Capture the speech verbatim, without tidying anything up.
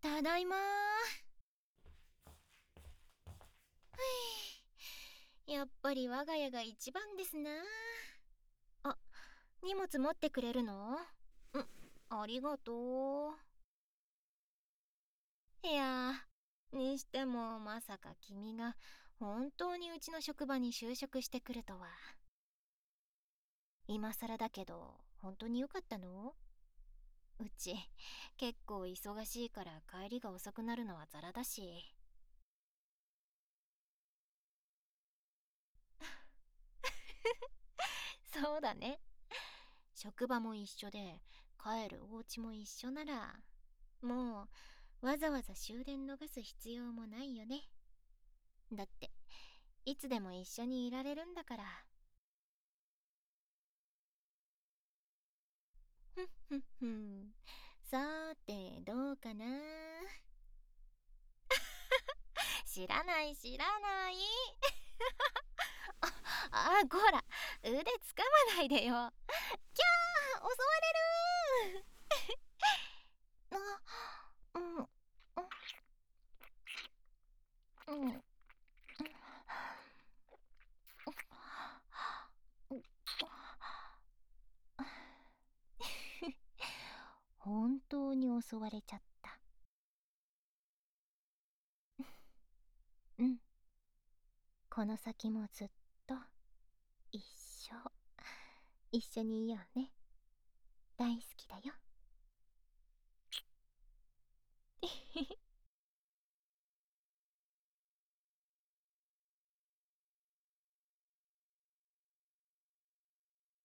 ただいまー。やっぱり我が家が一番ですな。あ、荷物持ってくれるの？うん、ありがとう。いやー、にしてもまさか君が本当にうちの職場に就職してくるとは。今更だけど本当によかったの？うち結構忙しいから帰りが遅くなるのはザラだし。そうだね。職場も一緒で帰るお家も一緒なら、もうわざわざ終電逃す必要もないよね。だっていつでも一緒にいられるんだから。ふんふんふん。さーてどうかな。知らない知らない。ああ、こら腕つかまないでよ。キャー、襲われるー。あ、うん、うん、うん。本当に襲われちゃった。うん、この先もずっと一緒一緒にいようね。大好きだよ。